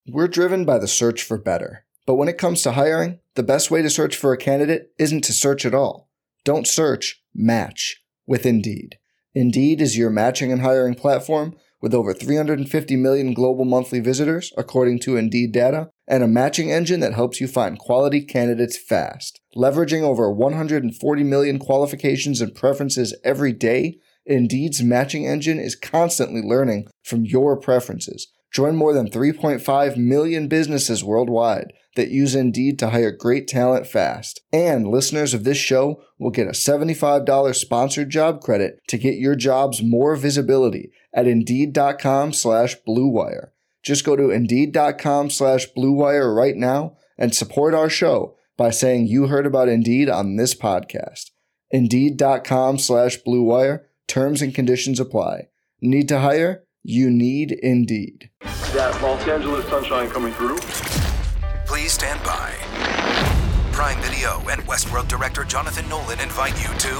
We're driven by the search for better. But when it comes to hiring, the best way to search for a candidate isn't to search at all. Don't search, match with Indeed. Indeed is your matching and hiring platform with over 350 million global monthly visitors, according to Indeed data, and a matching engine that helps you find quality candidates fast. Leveraging over 140 million qualifications and preferences every day, Indeed's matching engine is constantly learning from your preferences. Join more than 3.5 million businesses worldwide that use Indeed to hire great talent fast. And listeners of this show will get a $75 sponsored job credit to get your jobs more visibility at Indeed.com/Blue Wire. Just go to Indeed.com/Blue Wire right now and support our show by saying you heard about Indeed on this podcast. Indeed.com/Blue Wire. Terms and conditions apply. Need to hire? You need Indeed. That Los Angeles sunshine coming through. Please stand by. Prime Video and Westworld director Jonathan Nolan invite you to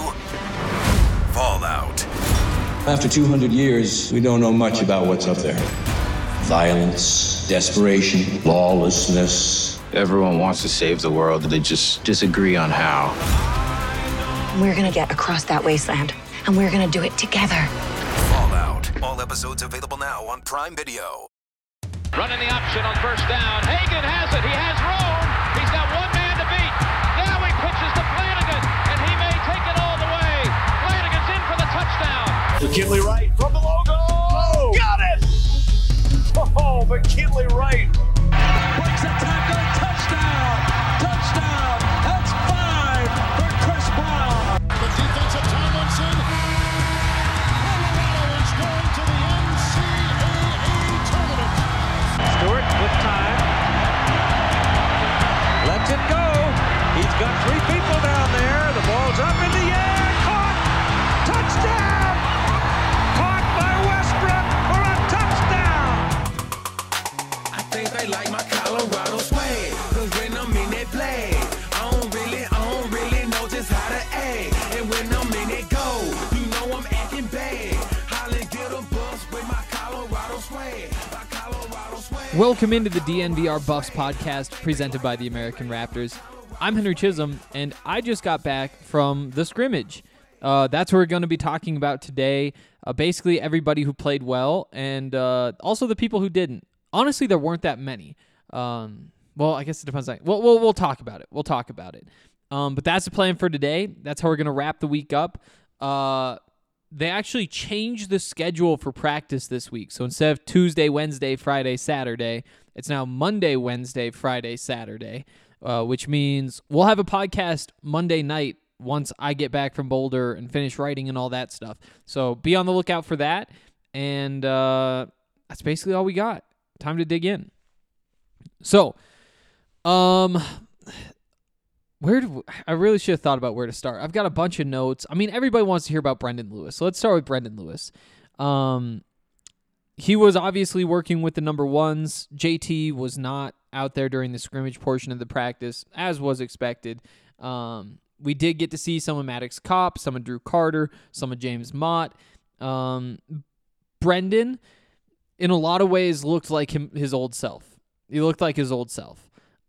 Fallout. After 200 years, we don't know much about what's up there. Violence, desperation, lawlessness. Everyone wants to save the world, they just disagree on how. We're gonna get across that wasteland, and we're gonna do it together. Fallout. All episodes available now on Prime Video. Running the option on first down. Hagan has it. He has room. He's got one man to beat. Now he pitches to Flanagan, and he may take it all the way. Flanagan's in for the touchdown. McKinley Wright from the logo. Oh, got it! Oh, McKinley Wright. Breaks a tackle. Touchdown. Touchdown. That's 5 for Chris Brown. The defensive Tomlinson. Colorado is going to the NCAA tournament. Stewart with time. Lets it go. He's got 3 people down there. The ball's up in the air. Caught. Touchdown. Caught by Westbrook for a touchdown. I think they like my Colorado swag. Cause when I'm in that play, I don't really know just how to act. And when I'm in it go, you know I'm acting bad. Holly get a bus with my Colorado swag. Welcome into the DNVR Buffs podcast presented by the American Raptors. I'm Henry Chisholm, and I just got back from the scrimmage. That's what we're going to be talking about today. Basically, everybody who played well, and also the people who didn't. Honestly, there weren't that many. Well, I guess it depends. We'll talk about it. But that's the plan for today. That's how we're going to wrap the week up. They actually changed the schedule for practice this week. So instead of Tuesday, Wednesday, Friday, Saturday, it's now Monday, Wednesday, Friday, Saturday, which means we'll have a podcast Monday night once I get back from Boulder and finish writing and all that stuff. So be on the lookout for that. And that's basically all we got. Time to dig in. So, I really should have thought about where to start. I've got a bunch of notes. I mean, everybody wants to hear about Brendan Lewis. So let's start with Brendan Lewis. He was obviously working with the number ones. JT was not out there during the scrimmage portion of the practice, as was expected. We did get to see some of Maddox Kopp, some of Drew Carter, some of James Mott. Brendan, in a lot of ways, looked like his old self. He looked like his old self.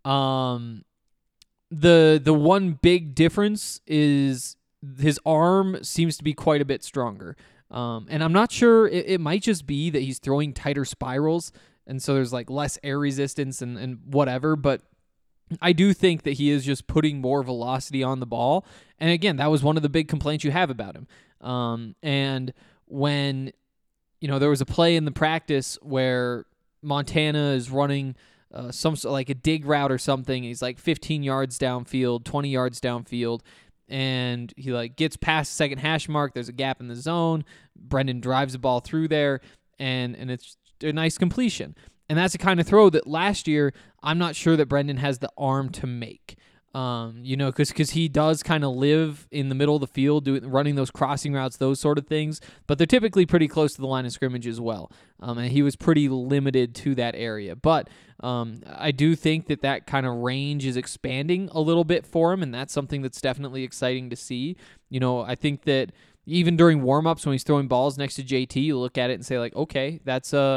The one big difference is his arm seems to be quite a bit stronger. And I'm not sure, it might just be that he's throwing tighter spirals, and so there's like less air resistance and whatever, but I do think that he is just putting more velocity on the ball. And again, that was one of the big complaints you have about him. And when, there was a play in the practice where Montana is running some like a dig route or something. He's like 15 yards downfield, 20 yards downfield, and he like gets past the second hash mark. There's a gap in the zone. Brendan drives the ball through there, and it's a nice completion. And that's the kind of throw that last year I'm not sure that Brendan has the arm to make. Because he does kind of live in the middle of the field, running those crossing routes, those sort of things, but they're typically pretty close to the line of scrimmage as well. And he was pretty limited to that area. But I do think that kind of range is expanding a little bit for him, and that's something that's definitely exciting to see. I think that even during warm-ups when he's throwing balls next to JT, you look at it and say, like, okay, that's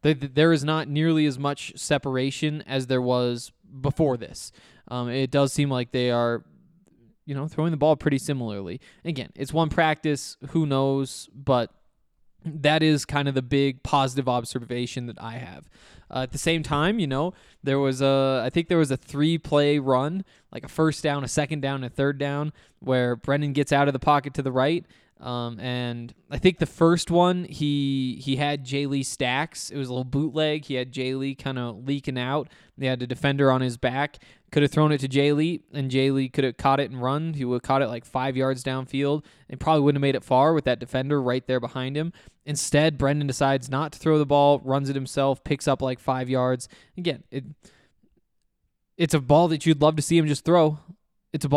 There is not nearly as much separation as there was before this. It does seem like they are, throwing the ball pretty similarly. Again, it's one practice, who knows, but that is kind of the big positive observation that I have. At the same time, there was I think there was a 3-play run, like a first down, a second down, and a third down, where Brendan gets out of the pocket to the right. And I think the first one, he had Jay Lee stacks. It was a little bootleg. He had Jay Lee kind of leaking out. They had a defender on his back. Could have thrown it to Jay Lee, and Jay Lee could have caught it and run. He would have caught it like 5 yards downfield and probably wouldn't have made it far with that defender right there behind him. Instead, Brendan decides not to throw the ball, runs it himself, picks up like 5 yards. Again, it's a ball that you'd love to see him just throw. But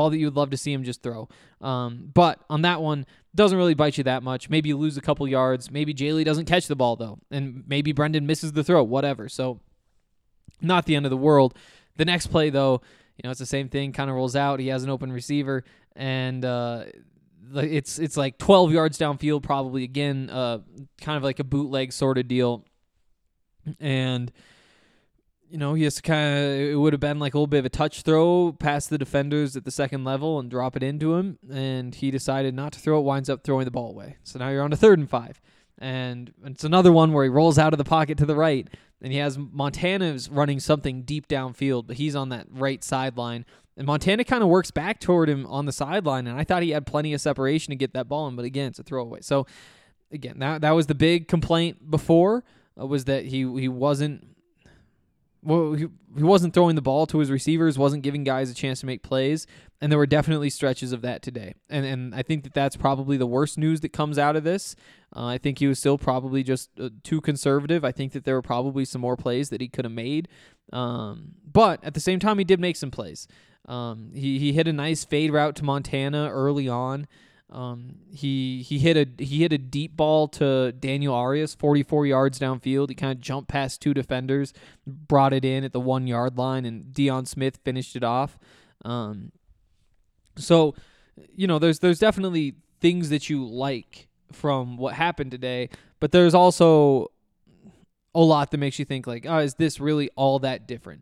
on that one, doesn't really bite you that much. Maybe you lose a couple yards. Maybe Jay Lee doesn't catch the ball, though. And maybe Brendan misses the throw, whatever. So not the end of the world. The next play, though, it's the same thing. Kind of rolls out. He has an open receiver. And it's like 12 yards downfield probably. Again, kind of like a bootleg sort of deal. And he has to it would have been like a little bit of a touch throw past the defenders at the second level and drop it into him. And he decided not to throw it, winds up throwing the ball away. So now you're on to 3rd and 5. And it's another one where he rolls out of the pocket to the right. And he has Montana's running something deep downfield, but he's on that right sideline. And Montana kind of works back toward him on the sideline. And I thought he had plenty of separation to get that ball in, but again, it's a throwaway. So again, that was the big complaint before, was that he wasn't. Well, he wasn't throwing the ball to his receivers, wasn't giving guys a chance to make plays, and there were definitely stretches of that today. And I think that's probably the worst news that comes out of this. I think he was still probably just too conservative. I think that there were probably some more plays that he could have made. But at the same time, he did make some plays. He hit a nice fade route to Montana early on. He hit a deep ball to Daniel Arias, 44 yards downfield. He kind of jumped past 2 defenders, brought it in at the 1 yard line, and Deion Smith finished it off. So, there's definitely things that you like from what happened today, but there's also a lot that makes you think like, is this really all that different?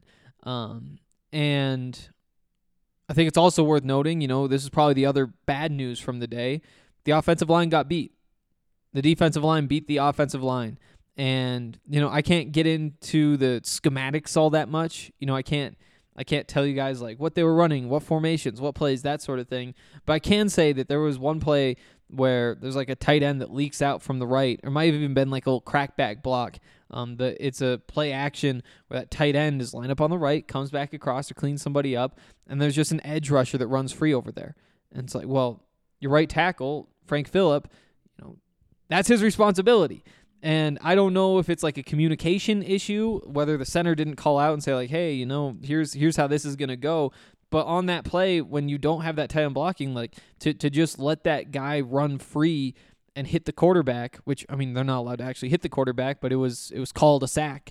And I think it's also worth noting, this is probably the other bad news from the day. The offensive line got beat. The defensive line beat the offensive line. And, I can't get into the schematics all that much. I can't tell you guys like what they were running, what formations, what plays, that sort of thing. But I can say that there was one play where there's like a tight end that leaks out from the right, or might have even been like a little crackback block. It's a play action where that tight end is lined up on the right, comes back across to clean somebody up, and there's just an edge rusher that runs free over there. And it's like, well, your right tackle, Frank Phillip, that's his responsibility. And I don't know if it's like a communication issue, whether the center didn't call out and say like, hey, here's how this is going to go. But on that play, when you don't have that tight end blocking, like to just let that guy run free and hit the quarterback, which, they're not allowed to actually hit the quarterback, but it was called a sack.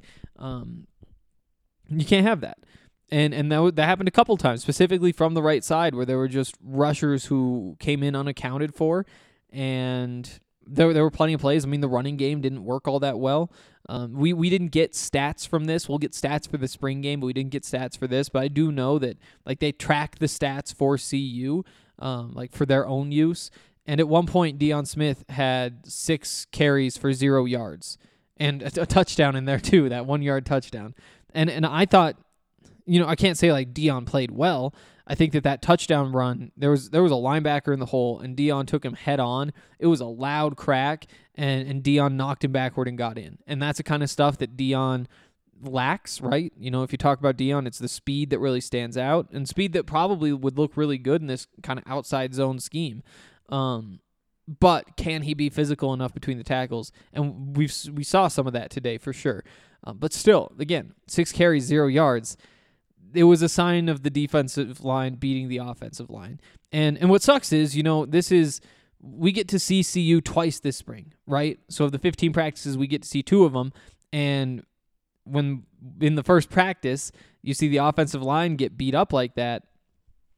You can't have that. And that happened a couple times, specifically from the right side, where there were just rushers who came in unaccounted for, and there were plenty of plays. The running game didn't work all that well. We didn't get stats from this. We'll get stats for the spring game, but we didn't get stats for this. But I do know that like they track the stats for CU, like for their own use. And at one point, Deion Smith had 6 carries for 0 yards and a touchdown in there too, that 1 yard touchdown. And I thought, I can't say like Deion played well. I think that touchdown run, there was a linebacker in the hole, and Deion took him head on. It was a loud crack, and Deion knocked him backward and got in. And that's the kind of stuff that Deion lacks, right? If you talk about Deion, it's the speed that really stands out, and speed that probably would look really good in this kind of outside zone scheme. But can he be physical enough between the tackles? And we saw some of that today for sure. But still, again, 6 carries, 0 yards. It was a sign of the defensive line beating the offensive line. And what sucks is, we get to see CU twice this spring, right? So of the 15 practices, we get to see 2 of them. And when in the first practice, you see the offensive line get beat up like that,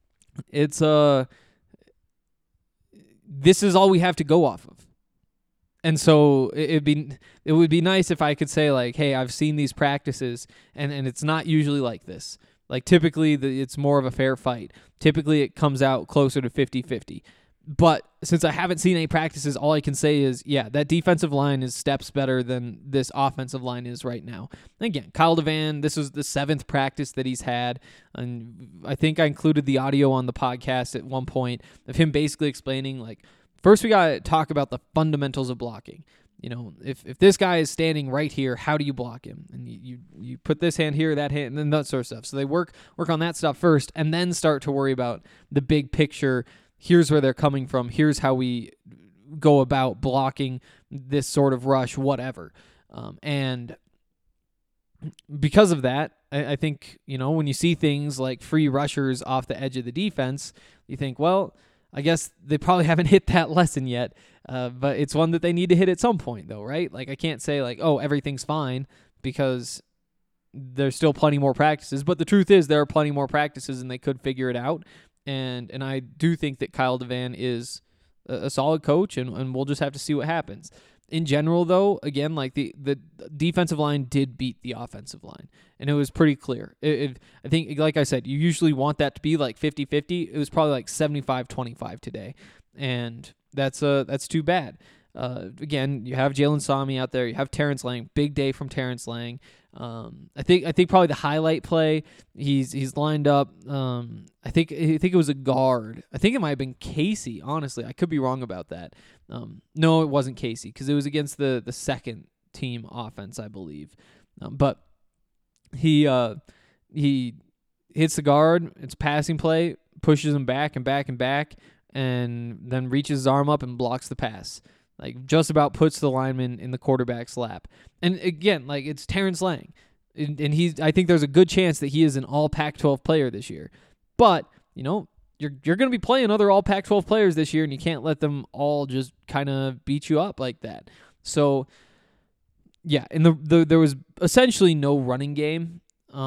this is all we have to go off of. And so it would be nice if I could say like, hey, I've seen these practices and it's not usually like this. Like typically it's more of a fair fight. Typically it comes out closer to 50-50. But since I haven't seen any practices, all I can say is, yeah, that defensive line is steps better than this offensive line is right now. And again, Kyle Devan, this was the 7th practice that he's had. And I think I included the audio on the podcast at one point of him basically explaining, like, first we got to talk about the fundamentals of blocking. You know, if this guy is standing right here, how do you block him? And you put this hand here, that hand, and then that sort of stuff. So they work on that stuff first and then start to worry about the big picture. Here's where they're coming from. Here's how we go about blocking this sort of rush, whatever. And because of that, I think, you know, when you see things like free rushers off the edge of the defense, you think, well, I guess they probably haven't hit that lesson yet, but it's one that they need to hit at some point, though, right? Like, I can't say, like, oh, everything's fine, because there's still plenty more practices. But the truth is there are plenty more practices, and they could figure it out. And I do think that Kyle Devan is a solid coach, and we'll just have to see what happens. In general, though, again, like the defensive line did beat the offensive line, and it was pretty clear. I think, like I said, you usually want that to be like 50-50. It was probably like 75-25 today, and that's too bad. Again, you have Jalen Sami out there. You have Terrence Lang. Big day from Terrence Lang. I think probably the highlight play. He's lined up. I think it was a guard. I think it might have been Casey. Honestly, I could be wrong about that. No, it wasn't Casey because it was against the second team offense, I believe. But he hits the guard. It's a passing play. Pushes him back and back and back, and then reaches his arm up and blocks the pass. Like, just about puts the lineman in the quarterback's lap. And again, like, it's Terrence Lang. And I think there's a good chance that he is an all Pac-12 player this year. But, you know, you're going to be playing other all Pac-12 players this year, and you can't let them all just kind of beat you up like that. So, yeah, and there was essentially no running game.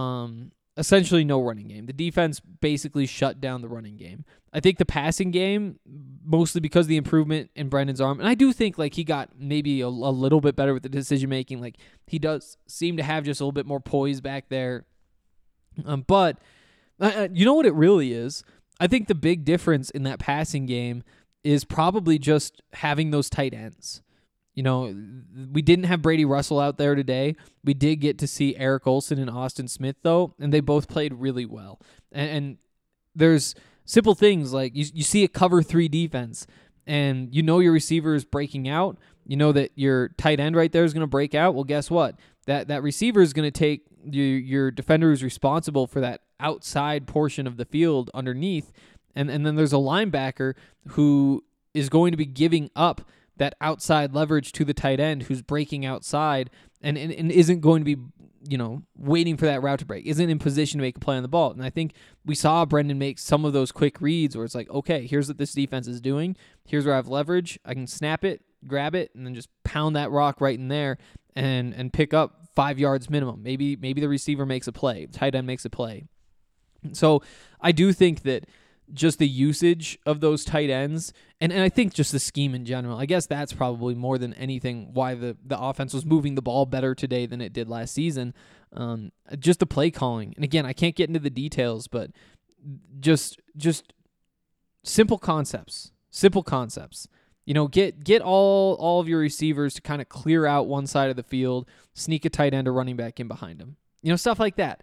The defense basically shut down the running game. I think the passing game, mostly because of the improvement in Brendan's arm, and I do think like he got maybe a little bit better with the decision making. Like, he does seem to have just a little bit more poise back there. But you know what it really is? I think the big difference in that passing game is probably just having those tight ends. You know, we didn't have Brady Russell out there today. We did get to see Eric Olson and Austin Smith, though, and they both played really well. And there's simple things like you see a cover 3 defense, and you know your receiver is breaking out. You know that your tight end right there is going to break out. Well, guess what? That receiver is going to take your defender who's responsible for that outside portion of the field underneath, and then there's a linebacker who is going to be giving up that outside leverage to the tight end who's breaking outside and isn't going to be, you know, waiting for that route to break, isn't in position to make a play on the ball. And I think we saw Brendan make some of those quick reads where it's like, okay, here's what this defense is doing. Here's where I have leverage. I can snap it, grab it, and then just pound that rock right in there and pick up 5 yards minimum. Maybe the receiver makes a play. Tight end makes a play. So I do think that just the usage of those tight ends, and I think just the scheme in general, I guess that's probably more than anything why the offense was moving the ball better today than it did last season. Just the play calling. And again, I can't get into the details, but just simple concepts. You know, get all of your receivers to kind of clear out one side of the field, sneak a tight end or running back in behind them. You know, stuff like that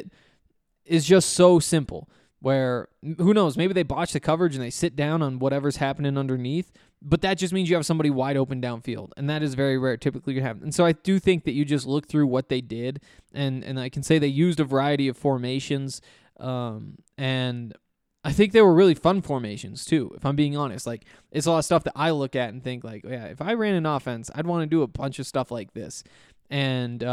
is just so simple. Where, who knows, maybe they botch the coverage and they sit down on whatever's happening underneath, but that just means you have somebody wide open downfield, and that is very rare. Typically going to happen. And so I do think that you just look through what they did, and I can say they used a variety of formations, and I think they were really fun formations too, if I'm being honest. Like, it's a lot of stuff that I look at and think like, yeah, if I ran an offense, I'd want to do a bunch of stuff like this. And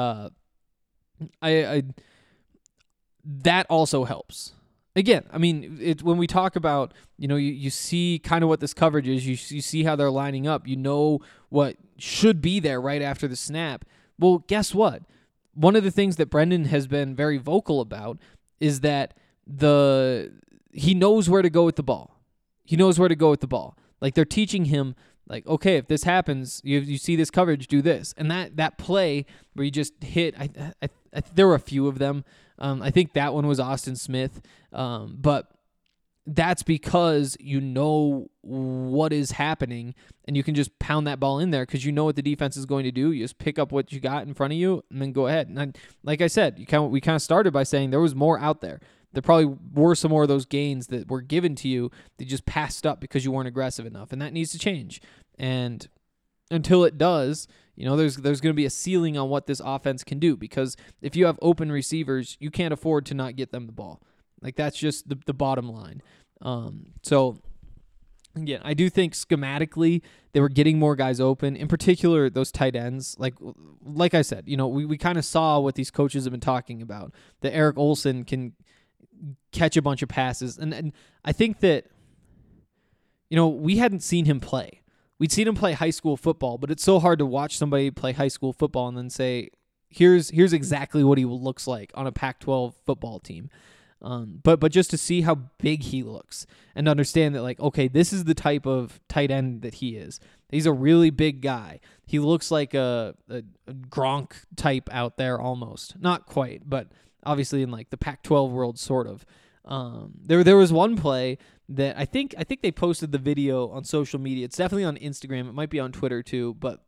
I that also helps. Again, I mean, when we talk about, you know, you see kind of what this coverage is, you see how they're lining up, you know what should be there right after the snap. Well, guess what? One of the things that Brendan has been very vocal about is that he knows where to go with the ball. Like, they're teaching him Like, okay, if this happens, you see this coverage, do this. And that play where you just hit, there were a few of them. I think that one was Austin Smith. But that's because you know what is happening and you can just pound that ball in there because you know what the defense is going to do. You just pick up what you got in front of you and then go ahead. And like I said, we kind of started by saying there was more out there. There probably were some more of those gains that were given to you that you just passed up because you weren't aggressive enough, and that needs to change. And until it does, there's going to be a ceiling on what this offense can do, because if you have open receivers, you can't afford to not get them the ball. Like, that's just the bottom line. So again, I do think schematically they were getting more guys open, in particular those tight ends. Like I said, we kind of saw what these coaches have been talking about, that Eric Olsen can catch a bunch of passes. And I think that, we hadn't seen him play. We'd seen him play high school football, but it's so hard to watch somebody play high school football and then say, here's exactly what he looks like on a Pac-12 football team. But just to see how big he looks and understand that, like, okay, this is the type of tight end that he is. He's a really big guy. He looks like a Gronk type out there almost. Not quite, but obviously in like the Pac-12 world, sort of. There was one play that I think they posted the video on social media. It's definitely on Instagram. It might be on Twitter too, but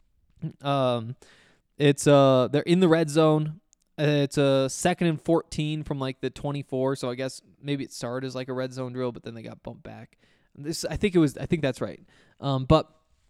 it's they're in the red zone. It's a 2nd and 14 from like the 24. So I guess maybe it started as like a red zone drill, but then they got bumped back. I think that's right. But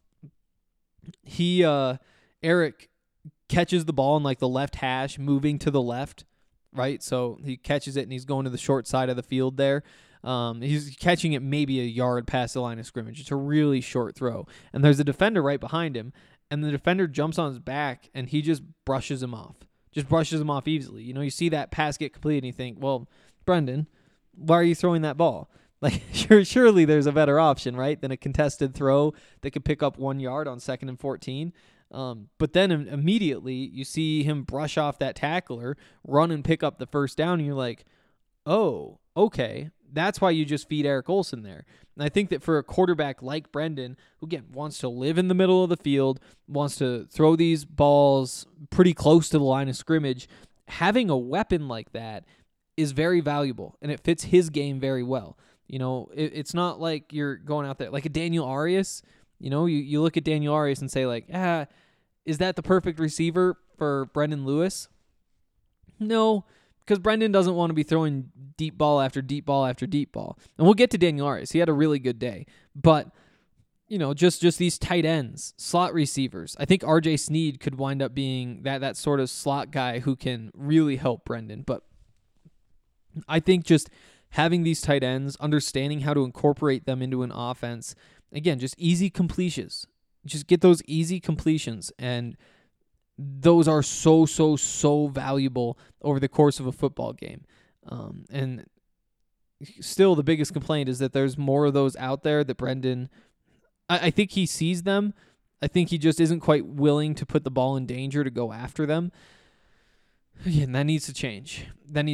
Eric catches the ball in like the left hash, moving to the left, right? So he catches it and he's going to the short side of the field there. He's catching it maybe a yard past the line of scrimmage. It's a really short throw. And there's a defender right behind him, and the defender jumps on his back and he just brushes him off. Just brushes him off easily. You see that pass get completed and you think, well, Brendan, why are you throwing that ball? Like, surely there's a better option, right, than a contested throw that could pick up 1 yard on 2nd and 14. But then immediately you see him brush off that tackler, run and pick up the first down, and you're like, oh, okay, that's why you just feed Eric Olsen there. And I think that for a quarterback like Brendan, who, again, wants to live in the middle of the field, wants to throw these balls pretty close to the line of scrimmage, having a weapon like that is very valuable, and it fits his game very well. It's not like you're going out there like a Daniel Arias. You look at Daniel Arias and say, like, is that the perfect receiver for Brendan Lewis? No, because Brendan doesn't want to be throwing deep ball after deep ball after deep ball. And we'll get to Daniel Arias. He had a really good day. But, just these tight ends, slot receivers. I think RJ Sneed could wind up being that sort of slot guy who can really help Brendan. But I think just having these tight ends, understanding how to incorporate them into an offense, again, just easy completions. Just get those easy completions, and those are so valuable over the course of a football game. And still, the biggest complaint is that there's more of those out there that Brendan, I think he sees them. I think he just isn't quite willing to put the ball in danger to go after them. Again, that needs to change.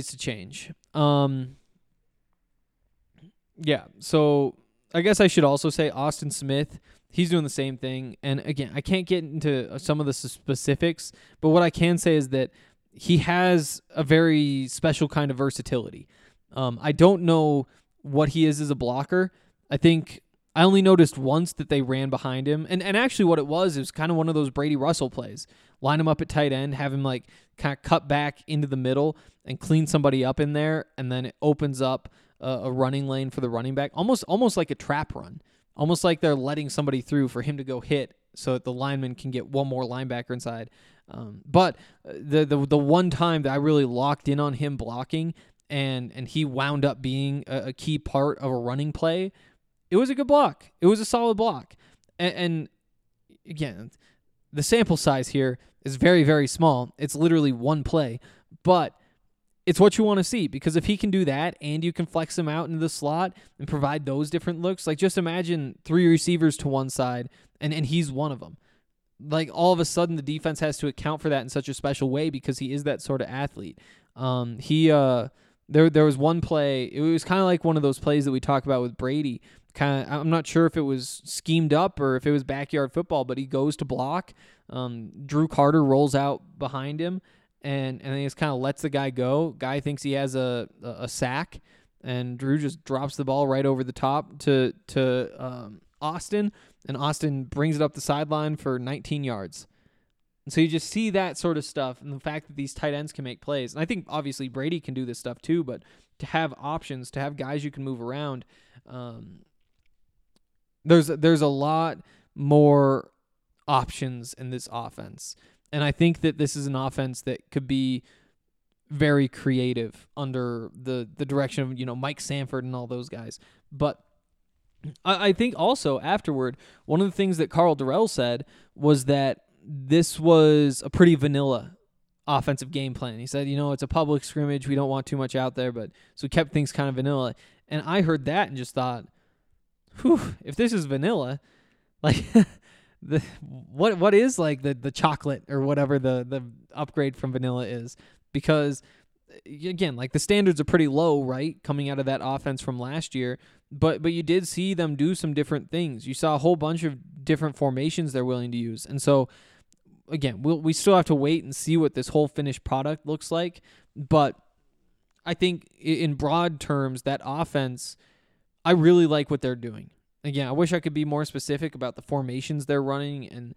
Yeah, so I guess I should also say Austin Smith, he's doing the same thing. And again, I can't get into some of the specifics, but what I can say is that he has a very special kind of versatility. I don't know what he is as a blocker. I think I only noticed once that they ran behind him. And actually what it was kind of one of those Brady Russell plays. Line him up at tight end, have him like kind of cut back into the middle and clean somebody up in there, and then it opens up a running lane for the running back, almost like a trap run, almost like they're letting somebody through for him to go hit so that the lineman can get one more linebacker inside. But the one time that I really locked in on him blocking and he wound up being a key part of a running play, it was a good block. It was a solid block. And again, the sample size here is very, very small. It's literally one play, but it's what you want to see, because if he can do that and you can flex him out into the slot and provide those different looks, like just imagine 3 receivers to one side and he's one of them. Like all of a sudden the defense has to account for that in such a special way because he is that sort of athlete. There was one play, it was kind of like one of those plays that we talk about with Brady I'm not sure if it was schemed up or if it was backyard football, but he goes to block. Drew Carter rolls out behind him, and he just kind of lets the guy go. Guy thinks he has a sack, and Drew just drops the ball right over the top to Austin, and Austin brings it up the sideline for 19 yards. And so you just see that sort of stuff, and the fact that these tight ends can make plays. And I think obviously Brady can do this stuff too, but to have options, to have guys you can move around, there's a lot more options in this offense. And I think that this is an offense that could be very creative under the direction of, Mike Sanford and all those guys. But I think also afterward, one of the things that Karl Dorrell said was that this was a pretty vanilla offensive game plan. He said, it's a public scrimmage. We don't want too much out there, but so we kept things kind of vanilla. And I heard that and just thought, whew, if this is vanilla, like what is like the chocolate or whatever the upgrade from vanilla is? Because again, like the standards are pretty low, right? Coming out of that offense from last year, but you did see them do some different things. You saw a whole bunch of different formations they're willing to use. And so again, we still have to wait and see what this whole finished product looks like, but I think in broad terms, that offense, I really like what they're doing. Again, I wish I could be more specific about the formations they're running, and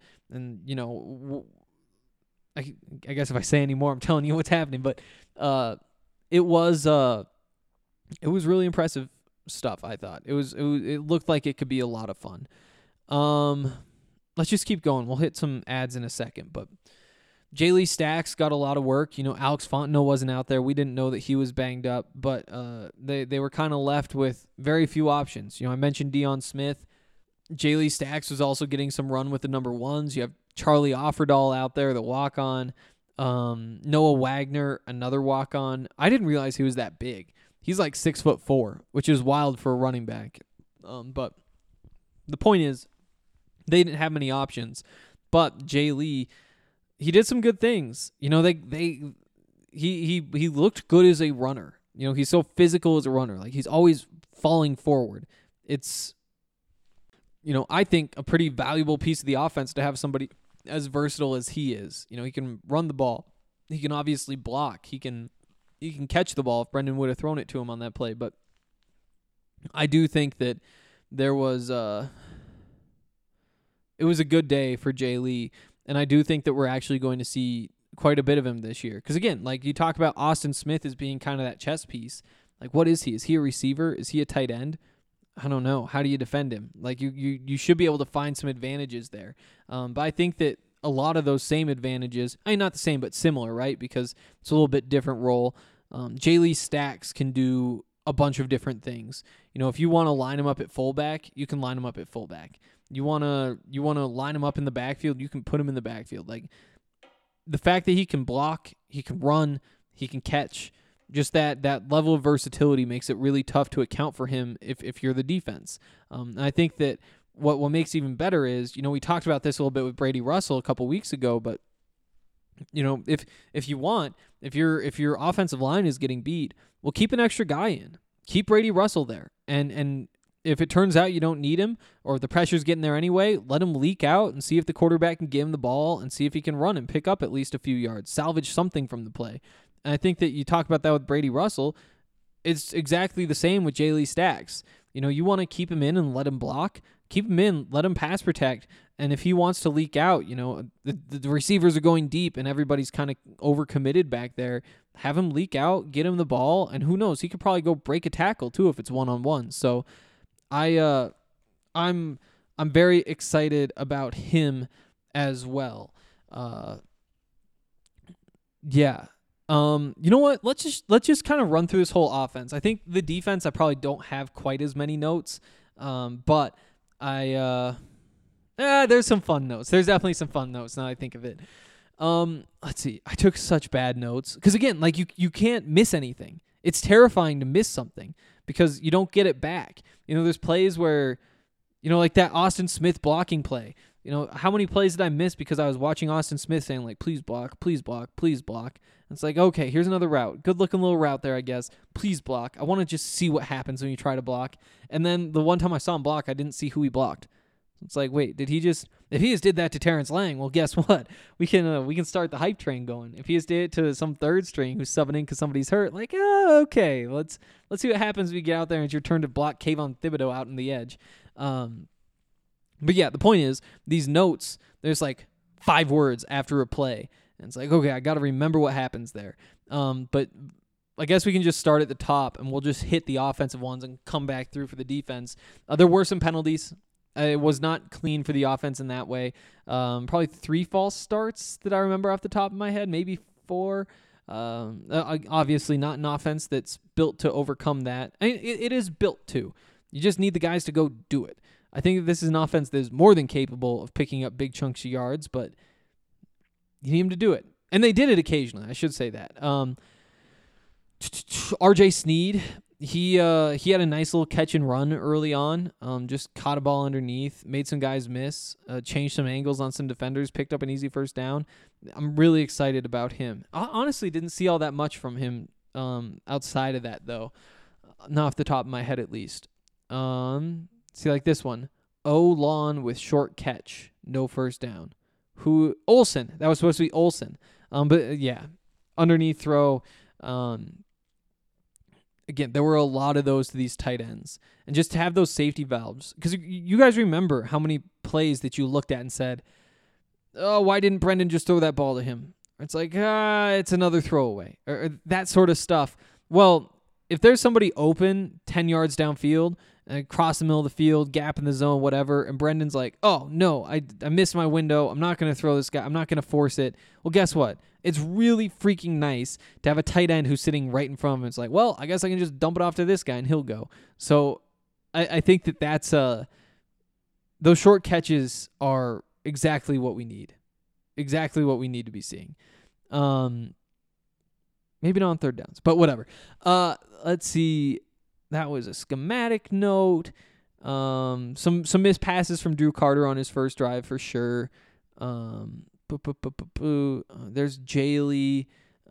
I guess if I say any more, I'm telling you what's happening. But it was really impressive stuff. I thought it looked like it could be a lot of fun. Let's just keep going. We'll hit some ads in a second, but Jay Lee Stacks got a lot of work. Alex Fontenot wasn't out there. We didn't know that he was banged up, but they were kind of left with very few options. I mentioned Deion Smith. Jay Lee Stacks was also getting some run with the number ones. You have Charlie Offerdahl out there, the walk-on. Noah Wagner, another walk-on. I didn't realize he was that big. He's like 6'4", which is wild for a running back. But the point is, they didn't have many options. But Jay Lee, he did some good things. He looked good as a runner. He's so physical as a runner. Like, he's always falling forward. It's, I think a pretty valuable piece of the offense to have somebody as versatile as he is. He can run the ball. He can obviously block. He can catch the ball if Brendan would have thrown it to him on that play. But I do think that there was it was a good day for Jay Lee, and I do think that we're actually going to see quite a bit of him this year. Because again, like you talk about Austin Smith as being kind of that chess piece. Like, what is he? Is he a receiver? Is he a tight end? I don't know. How do you defend him? Like, you should be able to find some advantages there. But I think that a lot of those same advantages, not the same, but similar, right? Because it's a little bit different role. Jay Lee Stacks can do a bunch of different things. If you want to line him up at fullback, you can line him up at fullback. You want to line him up in the backfield, you can put him in the backfield. Like, the fact that he can block, he can run, he can catch, just that level of versatility makes it really tough to account for him if you're the defense. And I think that what makes it even better is, we talked about this a little bit with Brady Russell a couple weeks ago, but if your offensive line is getting beat, well, keep an extra guy in. Keep Brady Russell there. And if it turns out you don't need him, or if the pressure's getting there anyway, let him leak out and see if the quarterback can give him the ball and see if he can run and pick up at least a few yards, salvage something from the play. And I think that you talk about that with Brady Russell. It's exactly the same with Jay Lee Stacks. You want to keep him in and let him block. Keep him in, let him pass protect. And if he wants to leak out, the receivers are going deep and everybody's kind of overcommitted back there, have him leak out, get him the ball, and who knows, he could probably go break a tackle too if it's one-on-one. So I'm very excited about him as well. Yeah. You know what? Let's just kind of run through this whole offense. I think the defense, I probably don't have quite as many notes. But there's some fun notes. There's definitely some fun notes now I think of it. Let's see. I took such bad notes because again, like you can't miss anything. It's terrifying to miss something because you don't get it back. There's plays where, like that Austin Smith blocking play. How many plays did I miss because I was watching Austin Smith saying like, please block, please block, please block. It's like, okay, here's another route. Good looking little route there, I guess. Please block. I want to just see what happens when you try to block. And then the one time I saw him block, I didn't see who he blocked. It's like, wait, if he just did that to Terrence Lang, well, guess what? We can start the hype train going. If he just did it to some third string who's subbing in because somebody's hurt, like, oh, okay, let's see what happens when we get out there and it's your turn to block Kayvon Thibodeau out on the edge. But yeah, the point is, these notes, there's like 5 words after a play. And it's like, okay, I got to remember what happens there. But I guess we can just start at the top and we'll just hit the offensive ones and come back through for the defense. There were some penalties. It was not clean for the offense in that way. Probably 3 false starts that I remember off the top of my head, maybe 4. Obviously not an offense that's built to overcome that. I mean, it is built to. You just need the guys to go do it. I think that this is an offense that is more than capable of picking up big chunks of yards, but you need them to do it. And they did it occasionally, I should say that. R.J. Sneed, he had a nice little catch and run early on. Just caught a ball underneath, made some guys miss, changed some angles on some defenders, picked up an easy first down. I'm really excited about him. I honestly didn't see all that much from him outside of that, though. Not off the top of my head, at least. See, like this one. O-Lon with short catch, no first down. Olsen. That was supposed to be Olsen. But yeah, underneath throw. Again, there were a lot of those to these tight ends. And just to have those safety valves. Because you guys remember how many plays that you looked at and said, oh, why didn't Brendan just throw that ball to him? It's like, it's another throwaway. Or that sort of stuff. Well, if there's somebody open 10 yards downfield, across the middle of the field, gap in the zone, whatever, and Brendan's like, oh, no, I missed my window. I'm not going to throw this guy. I'm not going to force it. Well, guess what? It's really freaking nice to have a tight end who's sitting right in front of him. It's like, well, I guess I can just dump it off to this guy and he'll go. So I think that's those short catches are exactly what we need. Exactly what we need to be seeing. Maybe not on third downs, but whatever. Let's see. That was a schematic note. Some missed passes from Drew Carter on his first drive for sure. There's Jaley.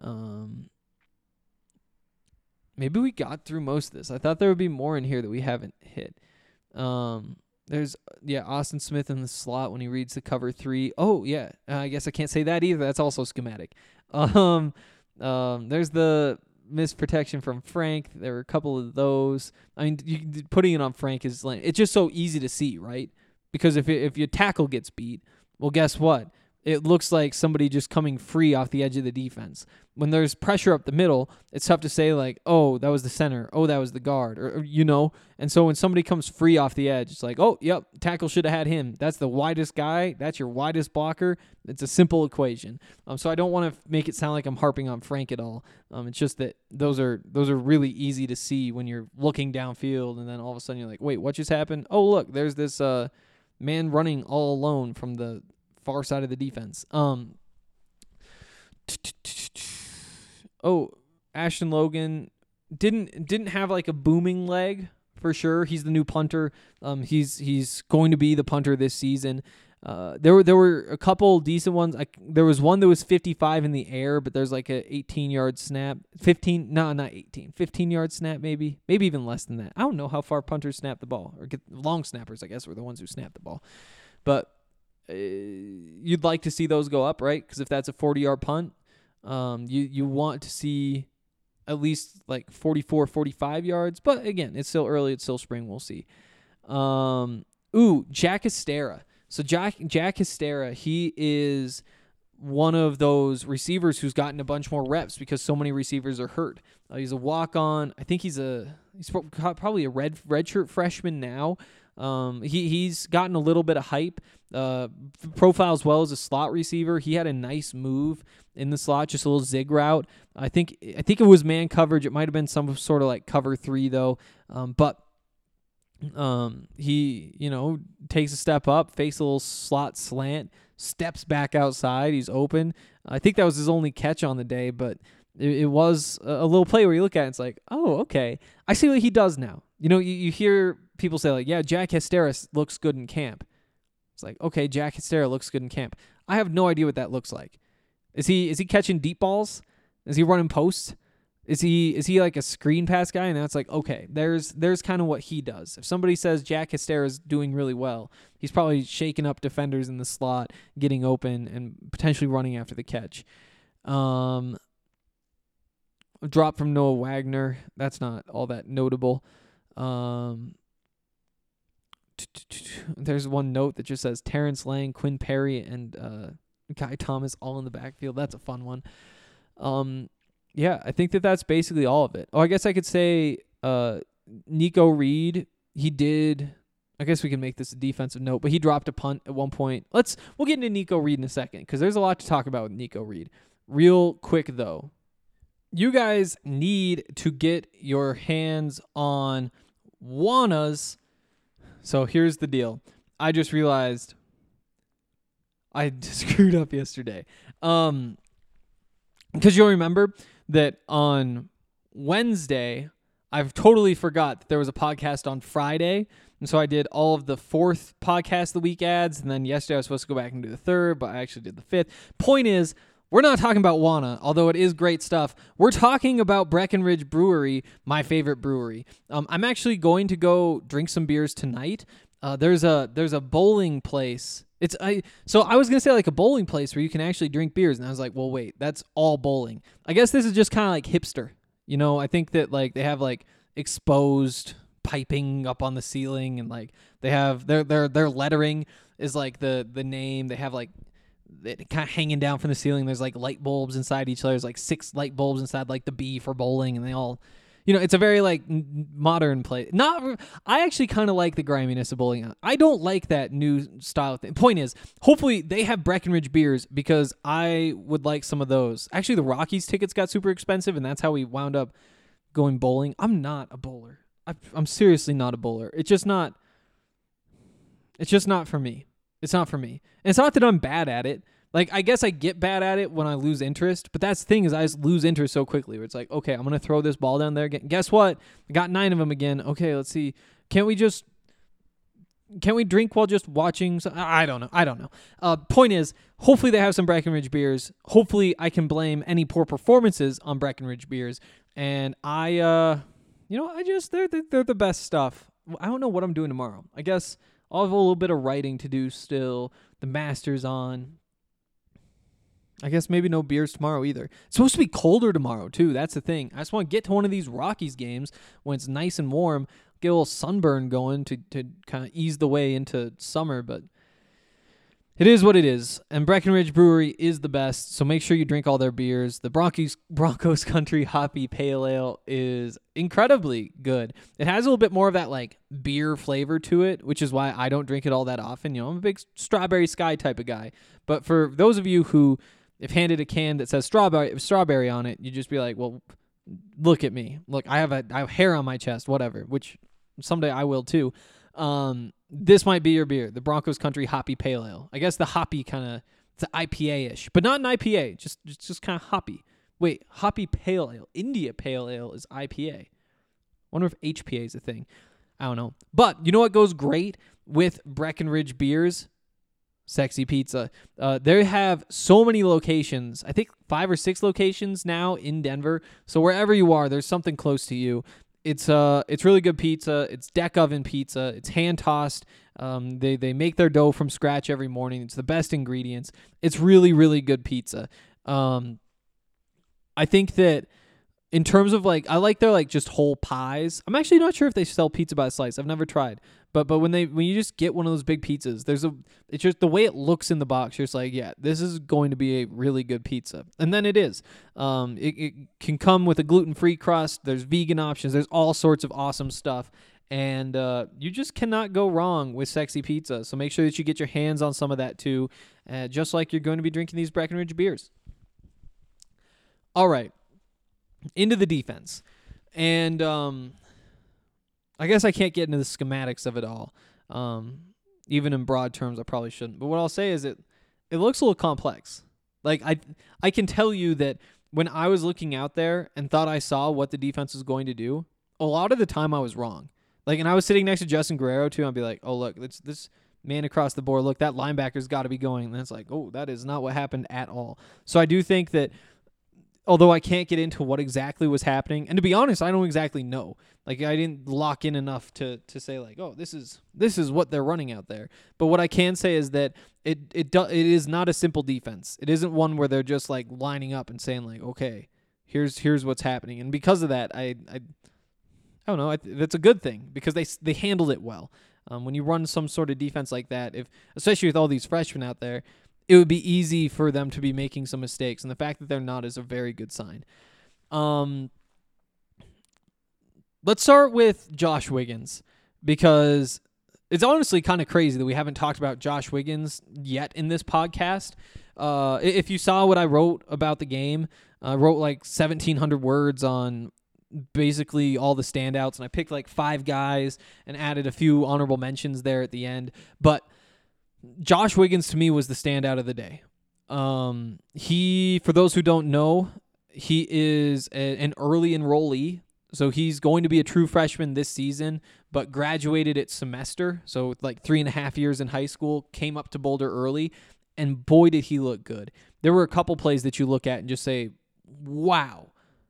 Maybe we got through most of this. I thought there would be more in here that we haven't hit. There's Austin Smith in the slot when he reads the cover 3. Oh yeah, I guess I can't say that either. That's also schematic. There's the missed protection from Frank. There were a couple of those. I mean, putting it on Frank is like, it's just so easy to see, right? Because if your tackle gets beat, well, guess what? It looks like somebody just coming free off the edge of the defense. When there's pressure up the middle, it's tough to say like, oh, that was the center. Oh, that was the guard. Or And so when somebody comes free off the edge, it's like, oh, yep, tackle should have had him. That's the widest guy. That's your widest blocker. It's a simple equation. So I don't want to make it sound like I'm harping on Frank at all. It's just that those are really easy to see when you're looking downfield, and then all of a sudden you're like, wait, what just happened? Oh, look, there's this man running all alone from the far side of the defense. Ashton Logan didn't have like a booming leg for sure. He's the new punter. He's going to be the punter this season. There were a couple decent ones. There was one that was 55 in the air, but there's like a 18-yard snap. 15-yard snap maybe even less than that. I don't know how far punters snap the ball, or long snappers, I guess, were the ones who snap the ball. But you'd like to see those go up, right? Because if that's a 40-yard punt, you want to see at least like 44, 45 yards. But again, it's still early. It's still spring. We'll see. Jack Histera. So Jack Histera, he is one of those receivers who's gotten a bunch more reps because so many receivers are hurt. He's a walk-on. I think he's probably a redshirt freshman now. He's gotten a little bit of hype. Profiles well as a slot receiver. He had a nice move in the slot, just a little zig route. I think it was man coverage. It might have been some sort of like cover 3 though. But he takes a step up, fakes a little slot slant, steps back outside. He's open. I think that was his only catch on the day, but it was a little play where you look at it, it's like, oh, okay, I see what he does now. You hear people say like, yeah, Jack Histera looks good in camp. It's like, okay, Jack Histera looks good in camp. I have no idea what that looks like. Is he catching deep balls? Is he running post? Is he like a screen pass guy? And that's like, okay, there's kind of what he does. If somebody says Jack Hastera is doing really well, he's probably shaking up defenders in the slot, getting open, and potentially running after the catch. A drop from Noah Wagner. That's not all that notable. There's one note that just says Terrence Lang, Quinn Perry, and Guy Thomas all in the backfield. That's a fun one. Yeah, I think that's basically all of it. Oh, I guess I could say Nico Reed, he did, I guess we can make this a defensive note, but he dropped a punt at one point. We'll get into Nico Reed in a second because there's a lot to talk about with Nico Reed. Real quick, though, you guys need to get your hands on Juana's. So here's the deal. I just realized I screwed up yesterday. Because you'll remember that on Wednesday, I've totally forgot that there was a podcast on Friday. And so I did all of the 4th podcast of the week ads. And then yesterday I was supposed to go back and do the 3rd, but I actually did the 5th. Point is, we're not talking about Juana, although it is great stuff. We're talking about Breckenridge Brewery, my favorite brewery. I'm actually going to go drink some beers tonight. There's a bowling place. So I was going to say like a bowling place where you can actually drink beers. And I was like, well, wait, that's all bowling. I guess this is just kind of like hipster. You know, I think that like they have like exposed piping up on the ceiling and like they have their lettering is like the name. They have like it kind of hanging down from the ceiling. There's like light bulbs inside each other. There's like 6 light bulbs inside like the B for bowling and they all, you know, it's a very like modern place. I actually kind of like the griminess of bowling. I don't like that new style thing. Point is, hopefully they have Breckenridge beers because I would like some of those. Actually, the Rockies tickets got super expensive and that's how we wound up going bowling. I'm not a bowler. I'm seriously not a bowler. It's just not for me. It's not for me. And it's not that I'm bad at it. Like, I guess I get bad at it when I lose interest, but that's the thing is I just lose interest so quickly where it's like, okay, I'm going to throw this ball down there again. Guess what? I got 9 of them again. Okay, let's see. Can we drink while just watching? I don't know. Point is, hopefully they have some Breckenridge beers. Hopefully I can blame any poor performances on Breckenridge beers. And they're the best stuff. I don't know what I'm doing tomorrow. I guess I'll have a little bit of writing to do still. The Masters on. I guess maybe no beers tomorrow either. It's supposed to be colder tomorrow, too. That's the thing. I just want to get to one of these Rockies games when it's nice and warm, get a little sunburn going to kind of ease the way into summer, but it is what it is. And Breckenridge Brewery is the best, so make sure you drink all their beers. The Broncos Country Hoppy Pale Ale is incredibly good. It has a little bit more of that like beer flavor to it, which is why I don't drink it all that often. You know, I'm a big Strawberry Sky type of guy. But for those of you who if handed a can that says strawberry on it, you'd just be like, well, look at me. Look, I have hair on my chest, whatever, which someday I will too. This might be your beer, the Broncos Country Hoppy Pale Ale. I guess the hoppy kind of, it's an IPA-ish, but not an IPA, just kind of hoppy. Wait, Hoppy Pale Ale. India Pale Ale is IPA. Wonder if HPA is a thing. I don't know. But you know what goes great with Breckenridge beers? Sexy Pizza. They have so many locations. I think 5 or 6 locations now in Denver. So wherever you are, there's something close to you. It's really good pizza. It's deck oven pizza. It's hand tossed. They make their dough from scratch every morning. It's the best ingredients. It's really, really good pizza. I think that in terms of like, I like their like just whole pies. I'm actually not sure if they sell pizza by the slice. I've never tried. But when you just get one of those big pizzas, it's just the way it looks in the box. You're just like, yeah, this is going to be a really good pizza, and then it is. It can come with a gluten-free crust. There's vegan options. There's all sorts of awesome stuff, and you just cannot go wrong with Sexy Pizza. So make sure that you get your hands on some of that too, just like you're going to be drinking these Breckenridge beers. All right, into the defense, and I guess I can't get into the schematics of it all. Even in broad terms, I probably shouldn't. But what I'll say is it looks a little complex. Like I can tell you that when I was looking out there and thought I saw what the defense was going to do, a lot of the time I was wrong. Like, and I was sitting next to Justin Guerrero too, and I'd be like, oh look, this man across the board, look, that linebacker's got to be going. And it's like, oh, that is not what happened at all. So I do think that although I can't get into what exactly was happening. And to be honest, I don't exactly know. Like, I didn't lock in enough to say, like, oh, this is what they're running out there. But what I can say is that it is not a simple defense. It isn't one where they're just, like, lining up and saying, like, okay, here's what's happening. And because of that, I don't know. That's a good thing because they handled it well. When you run some sort of defense like that, especially with all these freshmen out there, it would be easy for them to be making some mistakes. And the fact that they're not is a very good sign. Let's start with Josh Wiggins because it's honestly kind of crazy that we haven't talked about Josh Wiggins yet in this podcast. If you saw what I wrote about the game, I wrote like 1,700 words on basically all the standouts, and I picked like 5 guys and added a few honorable mentions there at the end. But Josh Wiggins to me was the standout of the day. He, for those who don't know, he is an early enrollee. So he's going to be a true freshman this season, but graduated at semester. So with like 3.5 years in high school, came up to Boulder early, and boy, did he look good. There were a couple plays that you look at and just say, wow.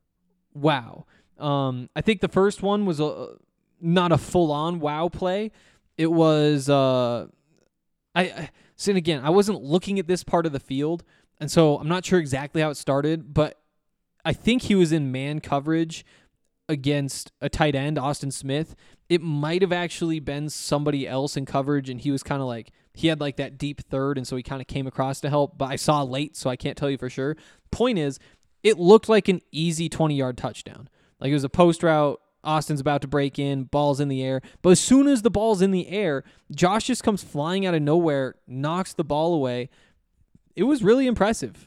I think the first one was not a full-on wow play. It was, so again, I wasn't looking at this part of the field, and so I'm not sure exactly how it started, but I think he was in man coverage against a tight end, Austin Smith. It might have actually been somebody else in coverage, and he was kind of like, he had like that deep third, and so he kind of came across to help, but I saw late, so I can't tell you for sure. Point is, it looked like an easy 20-yard touchdown. Like it was a post route, Austin's about to break in, ball's in the air, but as soon as the ball's in the air, Josh just comes flying out of nowhere, knocks the ball away. It was really impressive.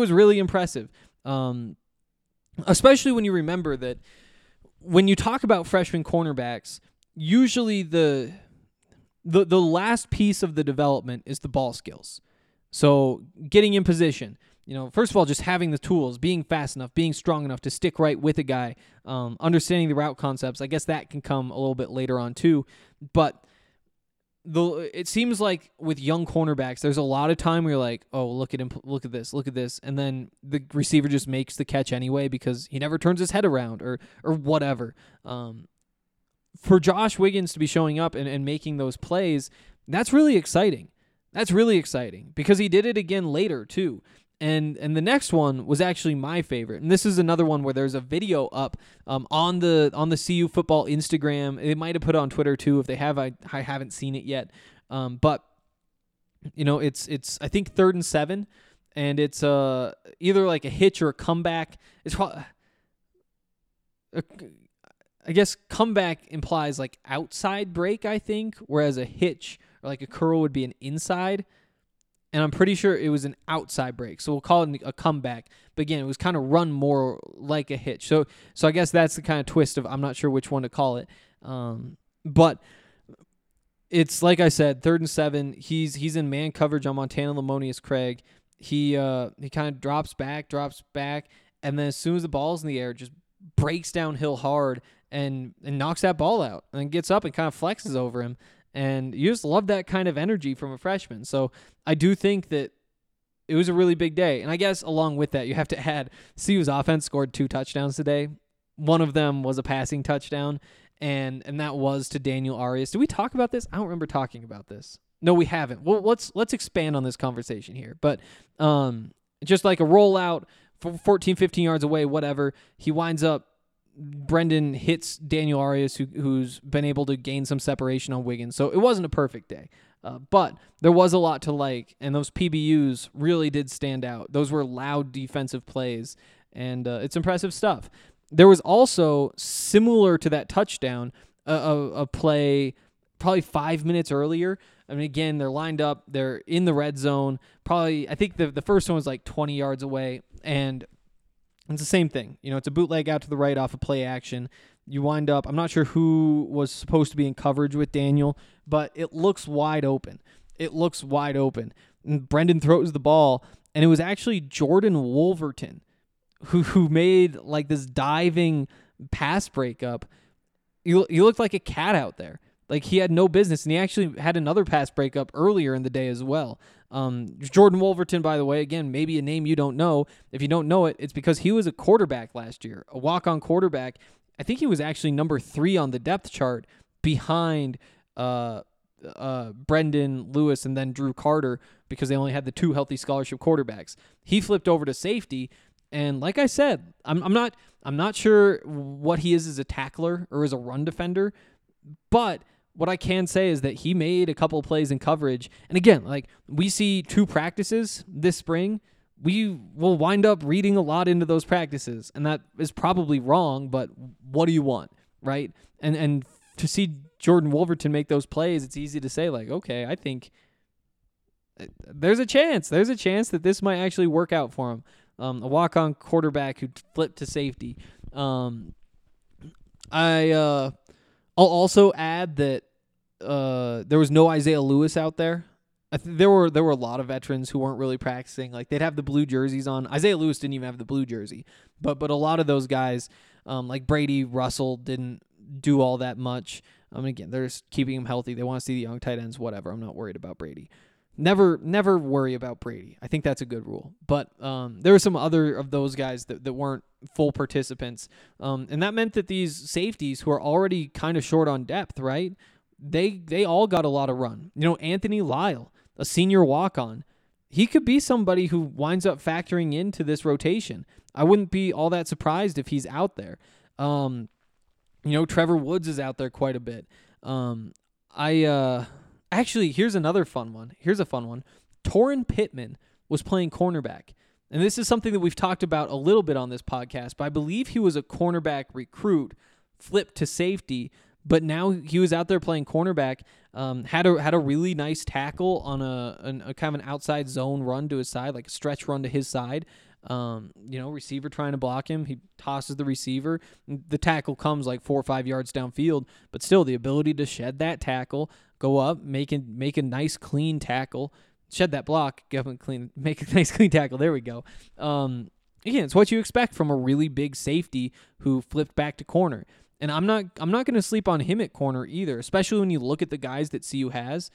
Especially when you remember that when you talk about freshman cornerbacks, usually the last piece of the development is the ball skills. So getting in position, first of all, just having the tools, being fast enough, being strong enough to stick right with a guy, understanding the route concepts. I guess that can come a little bit later on too. But it seems like with young cornerbacks, there's a lot of time where you're like, oh, look at him, look at this. And then the receiver just makes the catch anyway because he never turns his head around or whatever. For Josh Wiggins to be showing up and making those plays, that's really exciting. Because he did it again later too. And the next one was actually my favorite. And this is another one where there's a video up on the CU football Instagram. They might have put it on Twitter too. If they have, I haven't seen it yet. But it's I think 3rd and 7, and it's either like a hitch or a comeback. It's probably, I guess comeback implies like outside break, I think, whereas a hitch or like a curl would be an inside. And I'm pretty sure it was an outside break. So we'll call it a comeback. But again, it was kind of run more like a hitch. So I guess that's the kind of twist of I'm not sure which one to call it. But it's like I said, 3rd and 7. He's in man coverage on Montana Lamonius Craig. He kind of drops back, and then as soon as the ball's in the air, just breaks downhill hard and knocks that ball out and then gets up and kind of flexes over him. And you just love that kind of energy from a freshman. So I do think that it was a really big day. And I guess along with that, you have to add CU's offense scored 2 touchdowns today. One of them was a passing touchdown, and that was to Daniel Arias. Did we talk about this? I don't remember talking about this. No, we haven't. Well, let's expand on this conversation here. But just like a rollout, 14, 15 yards away, whatever, he winds up, Brendan hits Daniel Arias, who's been able to gain some separation on Wiggins. So it wasn't a perfect day. But there was a lot to like, and those PBUs really did stand out. Those were loud defensive plays, and it's impressive stuff. There was also, similar to that touchdown, a play probably 5 minutes earlier. I mean, again, they're lined up. They're in the red zone. Probably, I think the first one was like 20 yards away, and it's the same thing. It's a bootleg out to the right off of play action. You wind up, I'm not sure who was supposed to be in coverage with Daniel, but it looks wide open. And Brendan throws the ball, and it was actually Jordan Wolverton who made like this diving pass breakup. He looked like a cat out there. Like he had no business, and he actually had another pass breakup earlier in the day as well. Jordan Wolverton, by the way, again, maybe a name you don't know. If you don't know it, it's because he was a quarterback last year, a walk-on quarterback. I think he was actually number 3 on the depth chart behind Brendan Lewis and then Drew Carter because they only had the 2 healthy scholarship quarterbacks. He flipped over to safety, and like I said, I'm not sure what he is as a tackler or as a run defender, but what I can say is that he made a couple of plays in coverage. And again, like we see 2 practices this spring. We will wind up reading a lot into those practices, and that is probably wrong, but what do you want, right? And to see Jordan Wolverton make those plays, it's easy to say, like, okay, I think there's a chance that this might actually work out for him. A walk-on quarterback who flipped to safety. I'll also add that there was no Isaiah Lewis out there. There were a lot of veterans who weren't really practicing. Like they'd have the blue jerseys on. Isaiah Lewis didn't even have the blue jersey, but a lot of those guys, like Brady Russell, didn't do all that much. Again, they're just keeping him healthy. They want to see the young tight ends. Whatever. I'm not worried about Brady. Never worry about Brady. I think that's a good rule. But there were some other of those guys that weren't full participants, and that meant that these safeties who are already kind of short on depth, right? They all got a lot of run. Anthony Lyle, a senior walk-on, he could be somebody who winds up factoring into this rotation. I wouldn't be all that surprised if he's out there. Trevor Woods is out there quite a bit. Actually, here's another fun one. Here's a fun one. Torrin Pittman was playing cornerback. And this is something that we've talked about a little bit on this podcast, but I believe he was a cornerback recruit, flipped to safety, but now he was out there playing cornerback, had a really nice tackle on a kind of an outside zone run to his side, like a stretch run to his side. Receiver trying to block him. He tosses the receiver. The tackle comes like 4 or 5 yards downfield, but still the ability to shed that tackle, go up, make a nice clean tackle, shed that block, make a nice clean tackle. There we go. Again, it's what you expect from a really big safety who flipped back to corner. And I'm not going to sleep on him at corner either, especially when you look at the guys that CU has.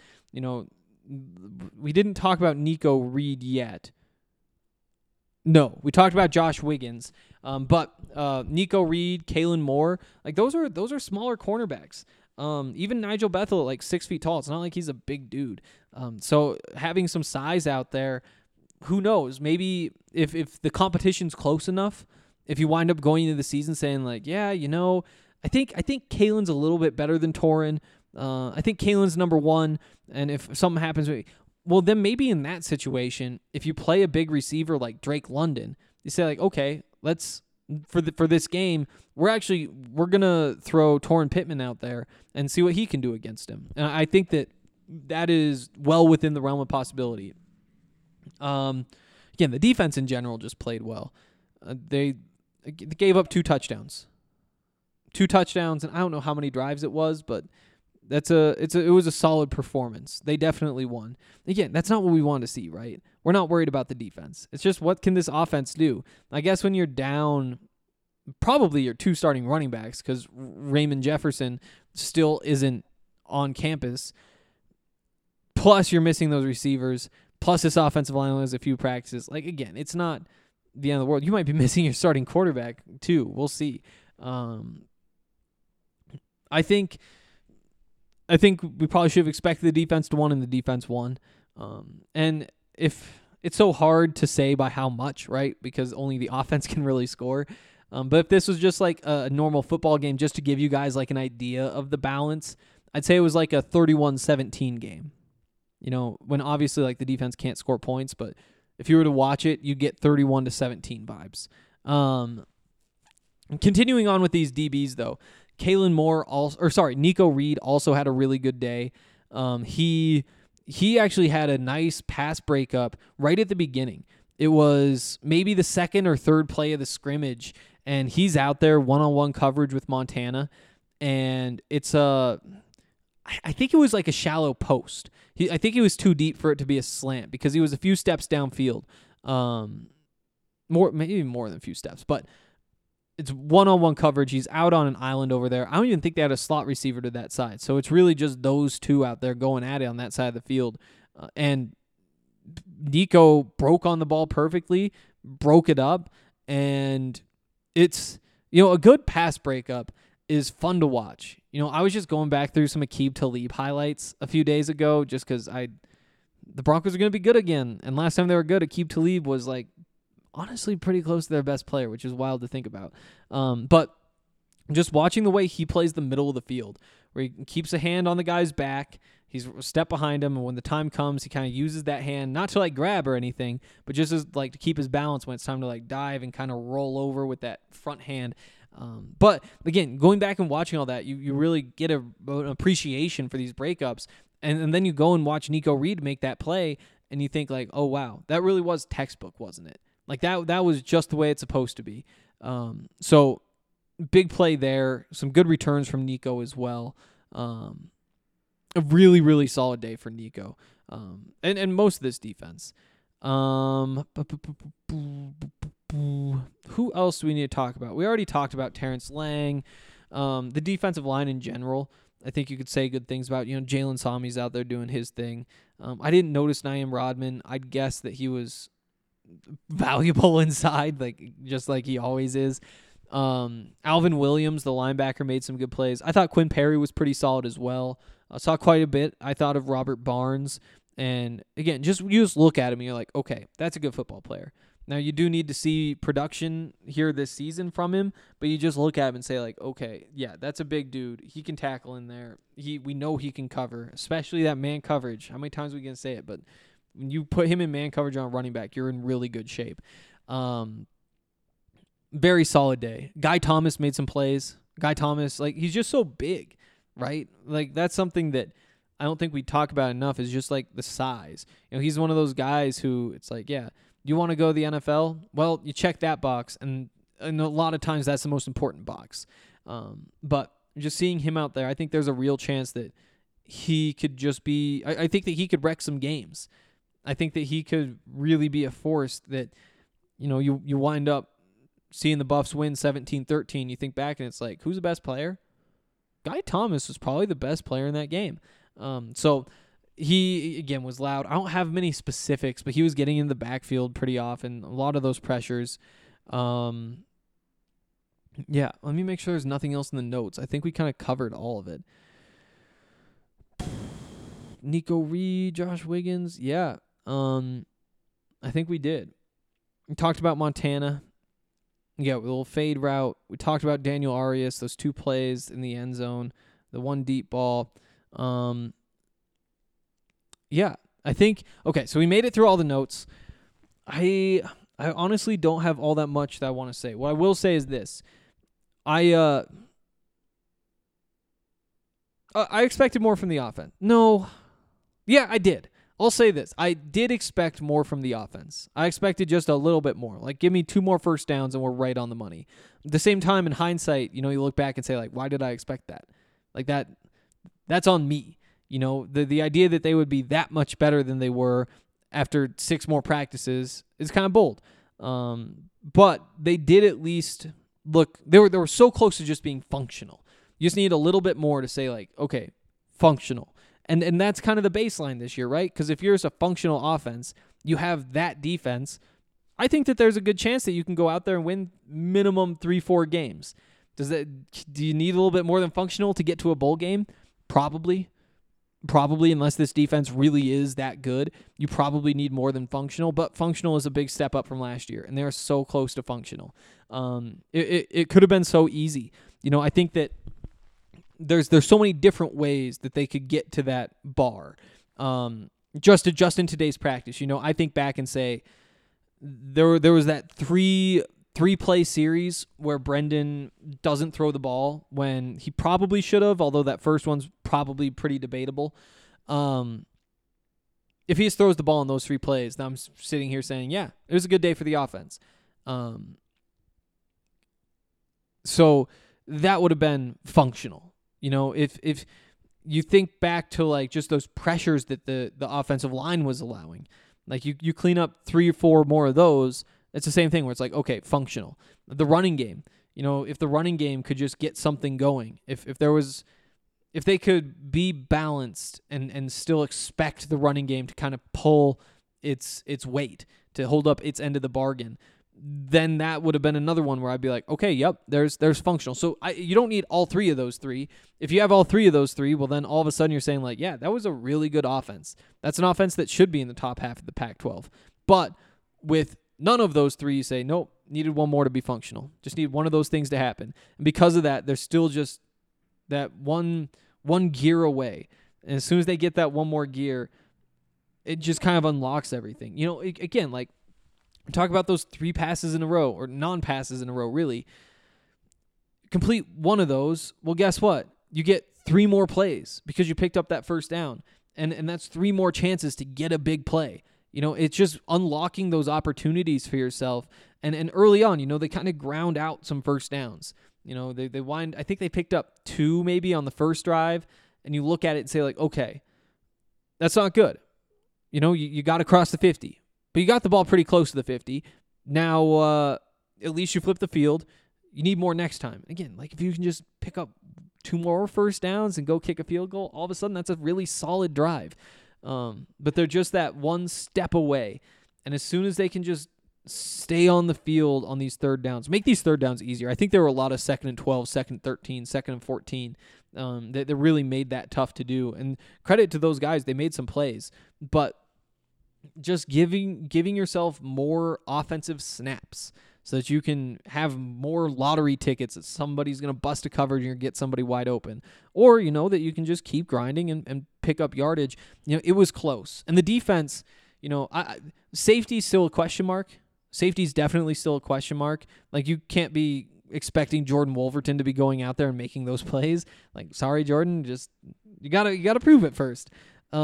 We didn't talk about Nico Reed yet. No, we talked about Josh Wiggins, but Nico Reed, Kalen Moore, like those are smaller cornerbacks. Even Nigel Bethel at like 6 feet tall. It's not like he's a big dude. So having some size out there, who knows? Maybe if the competition's close enough, if you wind up going into the season saying like, yeah, I think Kalen's a little bit better than Torrin. I think Kalen's number 1, and if something happens, well, then maybe in that situation, if you play a big receiver like Drake London, you say like, okay, let's for this game, we're gonna throw Torrin Pittman out there and see what he can do against him. And I think that is well within the realm of possibility. Again, the defense in general just played well. They gave up 2 touchdowns. 2 touchdowns, and I don't know how many drives it was, but it was a solid performance. They definitely won. Again, that's not what we want to see, right? We're not worried about the defense. It's just what can this offense do? I guess when you're down probably your 2 starting running backs because Raymond Jefferson still isn't on campus, plus you're missing those receivers, plus this offensive line has a few practices. Like, again, it's not the end of the world. You might be missing your starting quarterback too. We'll see. I think we probably should have expected the defense to win, and the defense won. And if it's so hard to say by how much, right? Because only the offense can really score. But if this was just like a normal football game, just to give you guys like an idea of the balance, I'd say it was like a 31-17 game. When obviously like the defense can't score points, but if you were to watch it, you get 31-17 vibes. Continuing on with these DBs though, Nico Reed also had a really good day. He actually had a nice pass breakup right at the beginning. It was maybe the 2nd or 3rd play of the scrimmage, and he's out there one-on-one coverage with Montana, and it's I think it was like a shallow post. I think it was too deep for it to be a slant because he was a few steps downfield, maybe more than a few steps, but it's one-on-one coverage. He's out on an island over there. I don't even think they had a slot receiver to that side. So it's really just those 2 out there going at it on that side of the field. And Nico broke on the ball perfectly, broke it up, and it's, a good pass breakup is fun to watch. I was just going back through some Aqib Talib highlights a few days ago just because the Broncos are going to be good again. And last time they were good, Aqib Talib was honestly pretty close to their best player, which is wild to think about. But just watching the way he plays the middle of the field, where he keeps a hand on the guy's back, he's a step behind him, and when the time comes, he kind of uses that hand, not to grab or anything, but just as to keep his balance when it's time to dive and kind of roll over with that front hand. But again, going back and watching all that, you really get an appreciation for these breakups, and then you go and watch Nico Reed make that play, and you think oh wow, that really was textbook, wasn't it? That was just the way it's supposed to be. So big play there, some good returns from Nico as well. A really, really solid day for Nico, and most of this defense. Who else do we need to talk about? We already talked about Terrence Lang. The defensive line in general, I think you could say good things about. Jalen Sami's out there doing his thing. I didn't notice Naeem Rodman. I'd guess that he was valuable inside, just like he always is. Alvin Williams, the linebacker, made some good plays. I thought Quinn Perry was pretty solid as well. I saw quite a bit. I thought of Robert Barnes. And again, you just look at him and you're like, okay, that's a good football player. Now, you do need to see production here this season from him, but you just look at him and say, okay, yeah, that's a big dude. He can tackle in there. We know he can cover, especially that man coverage. How many times are we going to say it? But when you put him in man coverage on running back, you're in really good shape. Very solid day. Guy Thomas made some plays. Guy Thomas, he's just so big, right? That's something that I don't think we talk about enough, is just the size. He's one of those guys who it's yeah, you want to go to the NFL? Well, you check that box, and a lot of times that's the most important box. But just seeing him out there, I think there's a real chance that he could just be, I think that he could wreck some games. I think that he could really be a force that, you wind up seeing the Buffs win 17-13. You think back and it's who's the best player? Guy Thomas was probably the best player in that game. So he, again, was loud. I don't have many specifics, but he was getting in the backfield pretty often. A lot of those pressures. Yeah, let me make sure there's nothing else in the notes. I think we kind of covered all of it. Nico Reed, Josh Wiggins. Yeah, I think we did. We talked about Montana. Yeah, with a little fade route. We talked about Daniel Arias, those two plays in the end zone, the one deep ball. Yeah, I think, okay, so we made it through all the notes. I honestly don't have all that much that I want to say. What I will say is this. I expected more from the offense. No. Yeah, I did. I'll say this. I did expect more from the offense. I expected just a little bit more. Give me 2 more first downs and we're right on the money. At the same time, in hindsight, you look back and say, why did I expect that? That's on me. The idea that they would be that much better than they were after 6 more practices is kind of bold. But they did at least look, they were so close to just being functional. You just need a little bit more to say, okay, functional. And that's kind of the baseline this year, right? Because if you're just a functional offense, you have that defense, I think that there's a good chance that you can go out there and win minimum 3-4 games. Do you need a little bit more than functional to get to a bowl game? Probably, unless this defense really is that good. You probably need more than functional, but functional is a big step up from last year, and they're so close to functional. It could have been so easy. I think that there's so many different ways that they could get to that bar. Just in today's practice, I think back and say there was that three play series where Brendan doesn't throw the ball when he probably should have, although that first one's probably pretty debatable. If he just throws the ball in those 3 plays, then I'm sitting here saying, yeah, it was a good day for the offense. So that would have been functional. If you think back to just those pressures that the offensive line was allowing, you clean up 3 or 4 more of those, it's the same thing where it's okay, functional. The running game, if the running game could just get something going, if they could be balanced and still expect the running game to kind of pull its weight, to hold up its end of the bargain, then that would have been another one where I'd be like, okay, yep, there's functional. So you don't need all three of those three. If you have all three of those three, well, then all of a sudden you're saying like, yeah, that was a really good offense. That's an offense that should be in the top half of the Pac-12. But with none of those three, you say, nope, needed one more to be functional. Just need one of those things to happen. And because of that, they're still just that one gear away. And as soon as they get that one more gear, it just kind of unlocks everything. You know, again, like, talk about those 3 passes in a row, or non-passes in a row, really. Complete one of those, well, guess what? You get 3 more plays because you picked up that first down. And that's 3 more chances to get a big play. You know, it's just unlocking those opportunities for yourself. And early on, you know, they kind of ground out some first downs. You know, they I think they picked up 2 maybe on the first drive, and you look at it and say like, okay, that's not good. You know, you got to cross the 50. But you got the ball pretty close to the 50. Now, at least you flip the field. You need more next time. Again, like if you can just pick up 2 more first downs and go kick a field goal, all of a sudden that's a really solid drive. But they're just that one step away. And as soon as they can just stay on the field on these third downs, make these third downs easier. I think there were a lot of 2nd and 12, 2nd and 13, 2nd and 14 that really made that tough to do. And credit to those guys. They made some plays. But just giving yourself more offensive snaps so that you can have more lottery tickets that somebody's going to bust a coverage and get somebody wide open. Or, you know, that you can just keep grinding and pick up yardage. You know, it was close. And the defense, you know, safety's still a question mark. Safety's definitely still a question mark. Like, you can't be expecting Jordan Wolverton to be going out there and making those plays. Like, sorry, Jordan, just you gotta prove it first.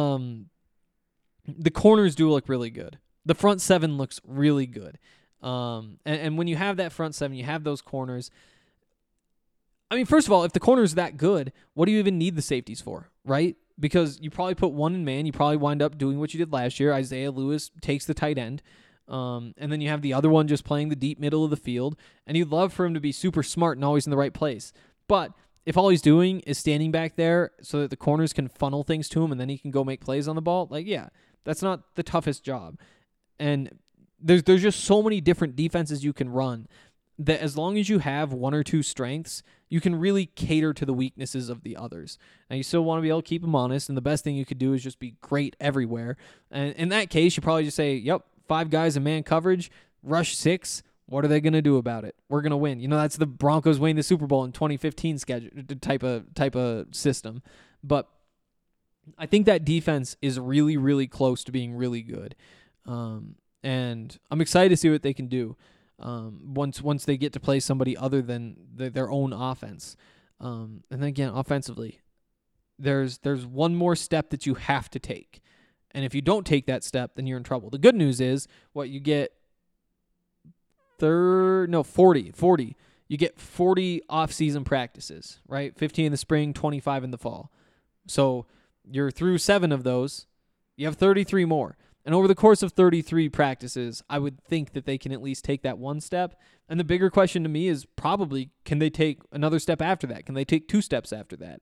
The corners do look really good. The front 7 looks really good. And when you have that front 7, you have those corners. I mean, first of all, if the corner's that good, what do you even need the safeties for, right? Because you probably put one in man. You probably wind up doing what you did last year. Isaiah Lewis takes the tight end. And then you have the other one just playing the deep middle of the field. And you'd love for him to be super smart and always in the right place. But if all he's doing is standing back there so that the corners can funnel things to him and then he can go make plays on the ball, like, yeah, that's not the toughest job. And there's just so many different defenses you can run that as long as you have 1 or 2 strengths, you can really cater to the weaknesses of the others. Now, you still want to be able to keep them honest, and the best thing you could do is just be great everywhere. And in that case, you probably just say, yep, 5 guys in man coverage, rush 6. What are they going to do about it? We're going to win. You know, that's the Broncos winning the Super Bowl in 2015 schedule type of system. But I think that defense is really, really close to being really good. And I'm excited to see what they can do once they get to play somebody other than their own offense. And then again, offensively, there's one more step that you have to take. And if you don't take that step, then you're in trouble. The good news is what you get 40. You get 40 off-season practices, right? 15 in the spring, 25 in the fall. So you're through 7 of those. You have 33 more. And over the course of 33 practices, I would think that they can at least take that one step. And the bigger question to me is probably, can they take another step after that? Can they take 2 steps after that?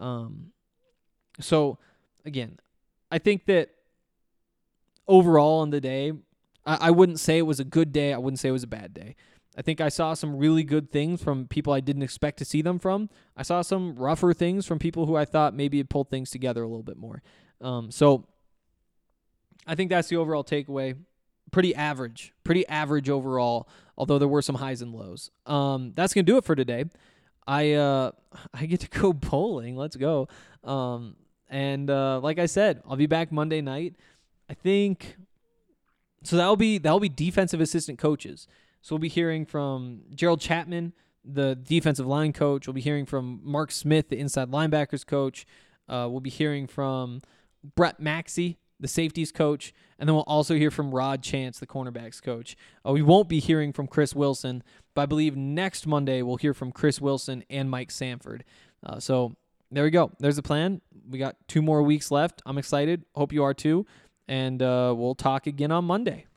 So, again, I think that overall on the day, I wouldn't say it was a good day. I wouldn't say it was a bad day. I think I saw some really good things from people I didn't expect to see them from. I saw some rougher things from people who I thought maybe had pulled things together a little bit more. So I think that's the overall takeaway. Pretty average overall, although there were some highs and lows. That's going to do it for today. I get to go bowling. Let's go. And like I said, I'll be back Monday night. I think so. That'll be defensive assistant coaches. So we'll be hearing from Gerald Chapman, the defensive line coach. We'll be hearing from Mark Smith, the inside linebackers coach. We'll be hearing from Brett Maxey, the safeties coach, and then we'll also hear from Rod Chance, the cornerbacks coach. We won't be hearing from Chris Wilson, but I believe next Monday we'll hear from Chris Wilson and Mike Sanford. So there we go. There's the plan. We got 2 more weeks left. I'm excited. Hope you are too. And we'll talk again on Monday.